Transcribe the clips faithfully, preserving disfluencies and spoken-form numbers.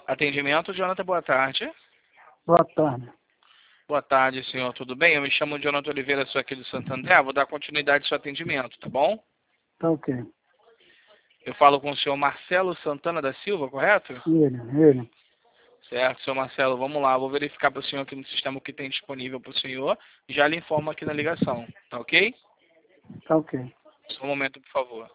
Atendimento, Jonathan, boa tarde. Boa tarde. Boa tarde, senhor, tudo bem? Eu me chamo Jonathan Oliveira, sou aqui do Santander, vou dar continuidade ao seu atendimento, tá bom? Tá ok. Eu falo com o senhor Marcelo Santana da Silva, correto? Ele, ele. Certo, senhor Marcelo, vamos lá, vou verificar para o senhor aqui no sistema o que tem disponível para o senhor, já lhe informo aqui na ligação, tá ok? Tá ok. Só um momento, por favor.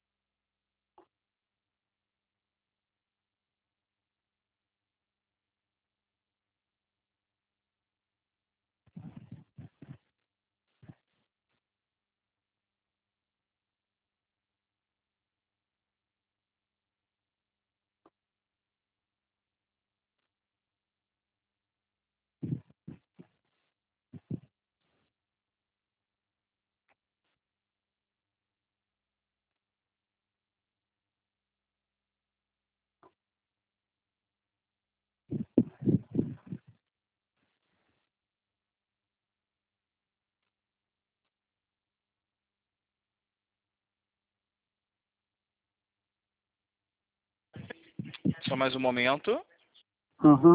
Só mais um momento. Aham.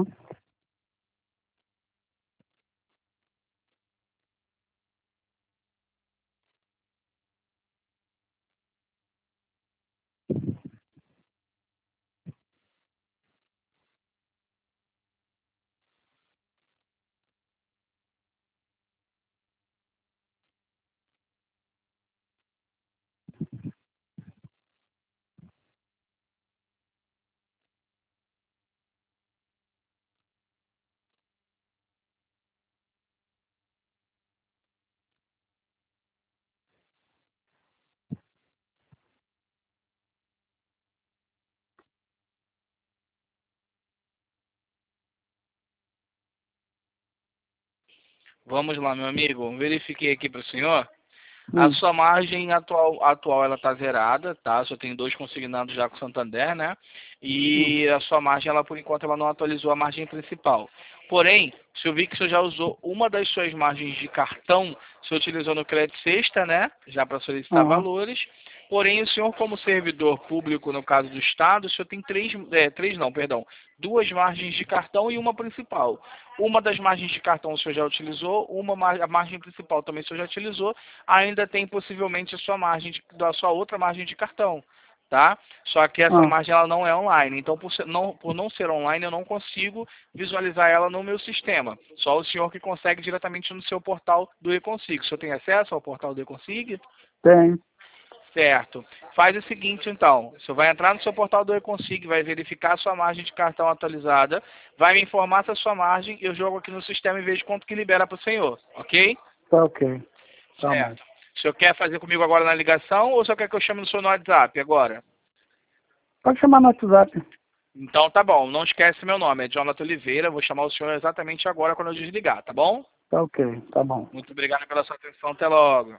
Vamos lá, meu amigo, verifiquei aqui para o senhor. A Hum. sua margem atual, atual ela está zerada, tá? Só tem dois consignados já com o Santander, né? Hum. E a sua margem, ela por enquanto, ela não atualizou a margem principal. Porém, se eu vi que o senhor já usou uma das suas margens de cartão, o senhor utilizou no crédito sexta, né? Já para solicitar Aham. valores. Porém, o senhor, como servidor público, no caso do Estado, o senhor tem três, é, três não, perdão, duas margens de cartão e uma principal. Uma das margens de cartão o senhor já utilizou, uma mar- a margem principal também o senhor já utilizou, ainda tem possivelmente a sua margem, de, da sua outra margem de cartão, tá? Só que essa Ah. margem ela não é online, então por, ser, não, por não ser online eu não consigo visualizar ela no meu sistema. Só o senhor que consegue diretamente no seu portal do eConsig. O senhor tem acesso ao portal do eConsig? Tem. Certo. Faz o seguinte, então. Você vai entrar no seu portal do eConsig, vai verificar a sua margem de cartão atualizada, vai me informar se a sua margem, eu jogo aqui no sistema e vejo quanto que libera para o senhor, ok? Tá ok. Tá bom. Certo. O senhor quer fazer comigo agora na ligação ou o senhor quer que eu chame no seu WhatsApp agora? Pode chamar no WhatsApp. Então tá bom. Não esquece meu nome. É Jonathan Oliveira. Vou chamar o senhor exatamente agora quando eu desligar, tá bom? Tá ok. Tá bom. Muito obrigado pela sua atenção. Até logo.